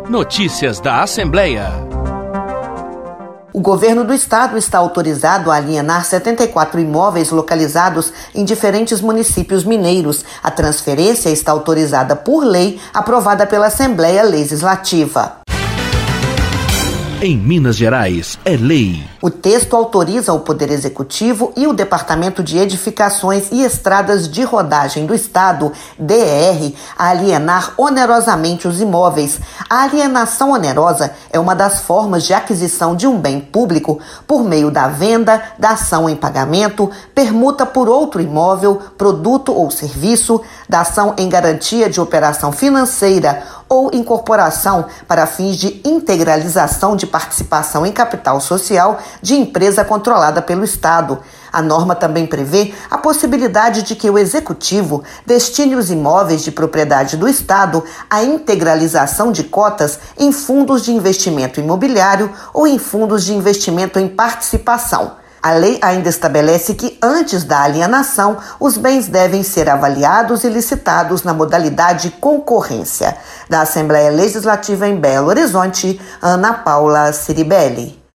Notícias da Assembleia. O governo do estado está autorizado a alienar 74 imóveis localizados em diferentes municípios mineiros. A transferência está autorizada por lei, aprovada pela Assembleia Legislativa. Em Minas Gerais, é lei. O texto autoriza o Poder Executivo e o Departamento de Edificações e Estradas de Rodagem do Estado, DER, a alienar onerosamente os imóveis. A alienação onerosa é uma das formas de aquisição de um bem público por meio da venda, dação em pagamento, permuta por outro imóvel, produto ou serviço, dação em garantia de operação financeira ou incorporação para fins de integralização de participação em capital social de empresa controlada pelo Estado. A norma também prevê a possibilidade de que o Executivo destine os imóveis de propriedade do Estado à integralização de cotas em fundos de investimento imobiliário ou em fundos de investimento em participação. A lei ainda estabelece que, antes da alienação, os bens devem ser avaliados e licitados na modalidade concorrência. Da Assembleia Legislativa em Belo Horizonte, Ana Paula Ciribelli.